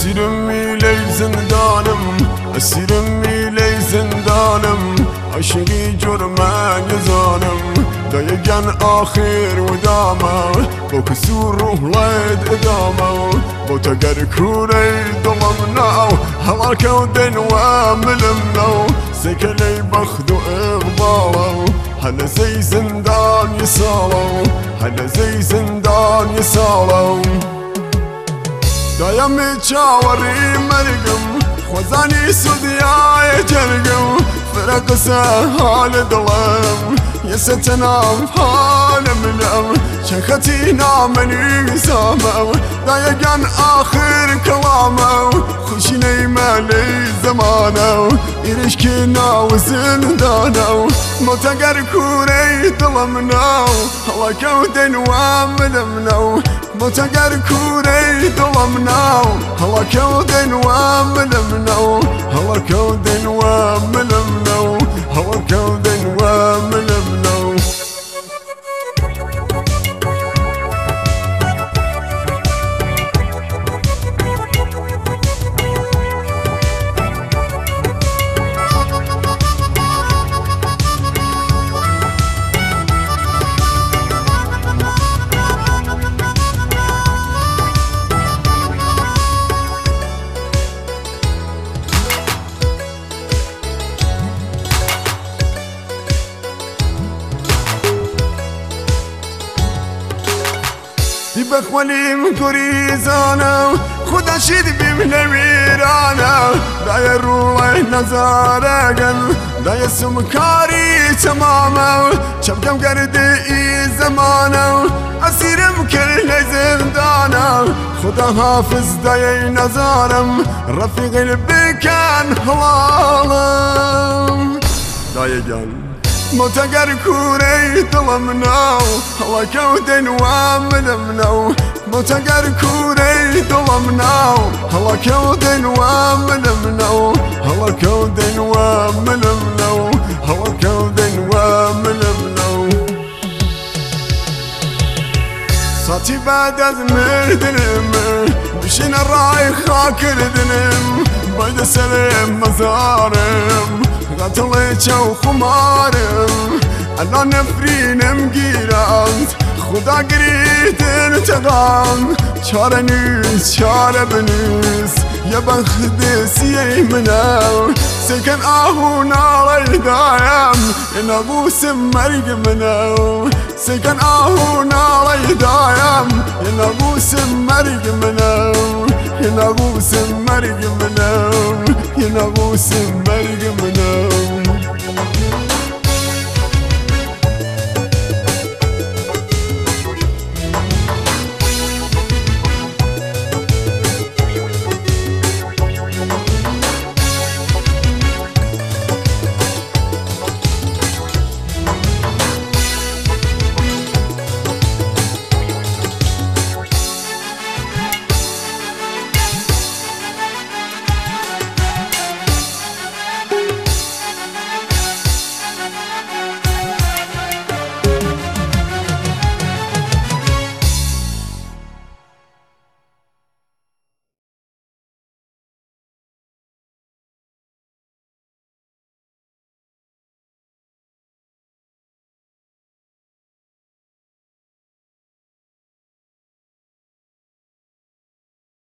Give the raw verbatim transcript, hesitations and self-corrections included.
Esirim ile zindanım, esirim ile zindanım. Aşırı cürmen yazanım, dayagan ahir udama. Bu kusur ruhlayt idama, bu teger kurey dolamna. Halar kevden ve milimna, sekeley bakhdu iqbala. Hala zey zindan yisala, hala zey zindan yisala. دایم چاوری مرگم خوزانی سودیای جرگم فرق سه حال دلم یه ستنام حال منم شختی نامنی سامم دایگان آخر کلامم خوشی نیمالی زمانم ایرش که ناو زندانم متگر کوری دلم نو حالا کودن و ملم نو متگر کوری دلم نو حالا کودن و ملم نو حالا کودن و ملم نو حالا کودن و ملم نو بخوالیم گریزانم خدا شید بیم نمیرانم دای روی نظارگن دای سمکاری تمامم چپکم کرده ای زمانم اسیرم کل زندانم خدا حافظ دای نظارم رفیق بکن حلالم دای جان متگر کوری دلم نو هوا کودن و ملم نو متگر کوری دلم نو هوا کودن و ملم نو هوا کودن و ملم نو هوا کودن و ملم نو ساتی بعد از مردنم بشین رای خاکر دنم باید سلم مزارم قتل چو خمارم الان نفرینم گیرند خدا گریدن تقام چاره نیست چاره بنیست یه بخت سیه منم سکن آهو نالی دایم یه نبوس مرگ منم سکن آهو نالی دایم یه نبوس مرگ منم یه نبوس مرگ منم یه نبوس مرگ منم